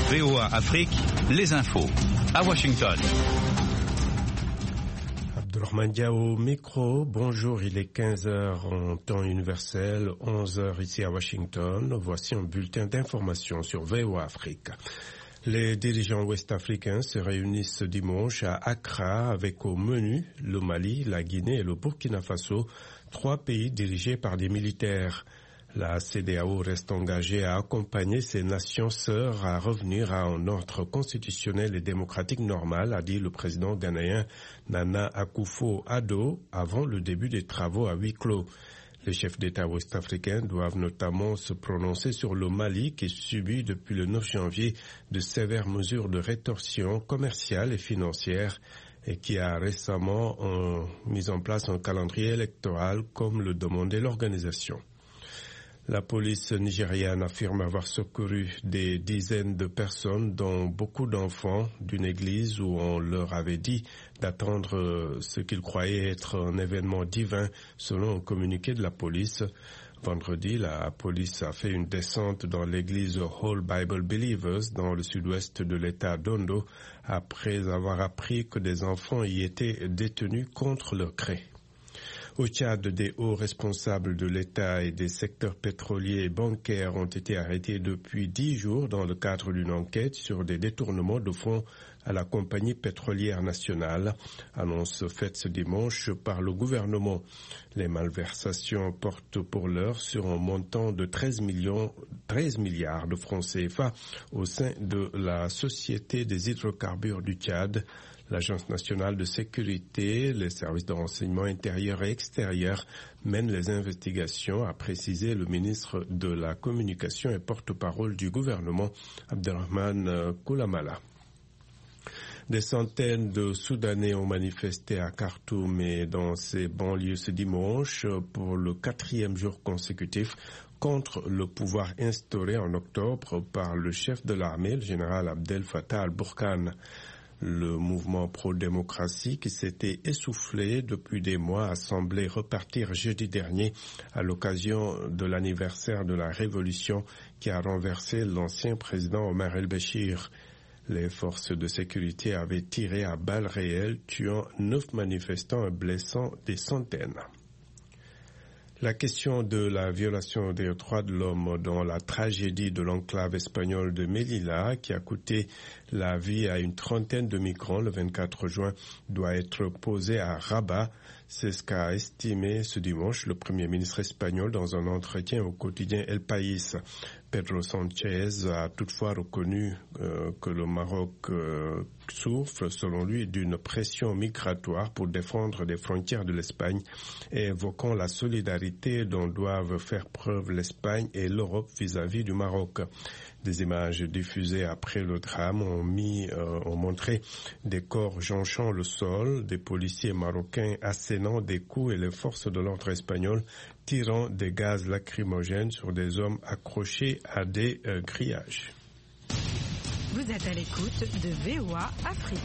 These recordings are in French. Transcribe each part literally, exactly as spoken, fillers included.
V O A Afrique, les infos. À Washington. Abdourahmane Dia au micro. Bonjour, il est quinze heures en temps universel, onze heures ici à Washington. Voici un bulletin d'information sur V O A Afrique. Les dirigeants ouest-africains se réunissent ce dimanche à Accra avec au menu le Mali, la Guinée et le Burkina Faso, trois pays dirigés par des militaires. La C E D E A O reste engagée à accompagner ces nations sœurs à revenir à un ordre constitutionnel et démocratique normal, a dit le président ghanéen Nana Akufo-Addo avant le début des travaux à huis clos. Les chefs d'État ouest-africains doivent notamment se prononcer sur le Mali qui subit depuis le neuf janvier de sévères mesures de rétorsion commerciale et financière et qui a récemment euh, mis en place un calendrier électoral comme le demandait l'organisation. La police nigériane affirme avoir secouru des dizaines de personnes, dont beaucoup d'enfants, d'une église où on leur avait dit d'attendre ce qu'ils croyaient être un événement divin, selon un communiqué de la police. Vendredi, la police a fait une descente dans l'église Whole Bible Believers dans le sud-ouest de l'État d'Ondo, après avoir appris que des enfants y étaient détenus contre leur gré. Au Tchad, des hauts responsables de l'État et des secteurs pétroliers et bancaires ont été arrêtés depuis dix jours dans le cadre d'une enquête sur des détournements de fonds à la compagnie pétrolière nationale, annonce faite ce dimanche par le gouvernement. Les malversations portent pour l'heure sur un montant de treize millions, treize milliards de francs C F A au sein de la Société des hydrocarbures du Tchad. L'Agence nationale de sécurité, les services de renseignement intérieur et extérieur mènent les investigations, a précisé le ministre de la Communication et porte-parole du gouvernement, Abdelrahman Koulamala. Des centaines de Soudanais ont manifesté à Khartoum et dans ses banlieues ce dimanche pour le quatrième jour consécutif contre le pouvoir instauré en octobre par le chef de l'armée, le général Abdel Fattah al-Burhan. Le mouvement pro-démocratie qui s'était essoufflé depuis des mois a semblé repartir jeudi dernier à l'occasion de l'anniversaire de la révolution qui a renversé l'ancien président Omar el-Béchir. Les forces de sécurité avaient tiré à balles réelles, tuant neuf manifestants et blessant des centaines. La question de la violation des droits de l'homme dans la tragédie de l'enclave espagnole de Melilla, qui a coûté la vie à une trentaine de migrants le vingt-quatre juin, doit être posée à Rabat. C'est ce qu'a estimé ce dimanche le Premier ministre espagnol dans un entretien au quotidien El País. Pedro Sánchez a toutefois reconnu euh, que le Maroc euh, souffre, selon lui, d'une pression migratoire pour défendre les frontières de l'Espagne, et évoquant la solidarité dont doivent faire preuve l'Espagne et l'Europe vis-à-vis du Maroc. Des images diffusées après le drame ont mis, euh, ont montré des corps jonchant le sol, des policiers marocains assénant des coups et les forces de l'ordre espagnoles tirant des gaz lacrymogènes sur des hommes accrochés à des euh, grillages. Vous êtes à l'écoute de V O A Afrique.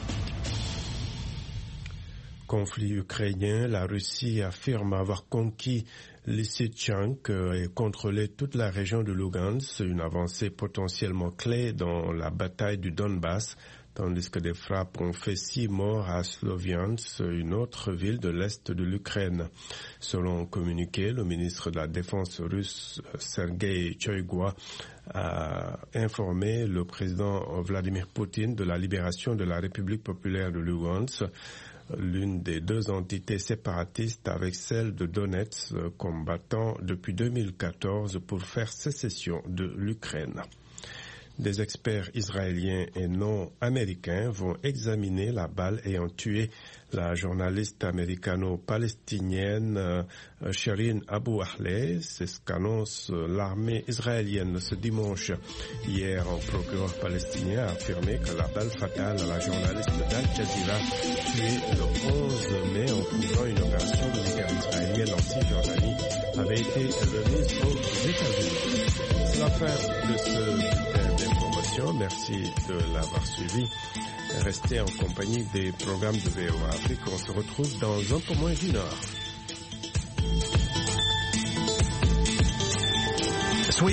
Conflit ukrainien, la Russie affirme avoir conquis Lysychansk et contrôlé toute la région de Lugansk, une avancée potentiellement clé dans la bataille du Donbass, tandis que des frappes ont fait six morts à Sloviansk, une autre ville de l'est de l'Ukraine. Selon un communiqué, le ministre de la Défense russe, Sergei Shoigu, a informé le président Vladimir Poutine de la libération de la République populaire de Lugansk, l'une des deux entités séparatistes avec celle de Donetsk, combattant depuis deux mille quatorze pour faire sécession de l'Ukraine. Des experts israéliens et non américains vont examiner la balle ayant tué la journaliste américano-palestinienne euh, Shireen Abu Akleh. C'est ce qu'annonce l'armée israélienne ce dimanche. Hier, un procureur palestinien a affirmé que la balle fatale à la journaliste d'Al Jazeera, tuée le onze mai en couvrant une opération militaire israélienne en Cisjordanie, avait été remise aux États-Unis. C'est la fin de ce bulletin d'information. Merci de l'avoir suivi. Restez en compagnie des programmes de V O A Afrique. On se retrouve dans un peu moins d'une heure.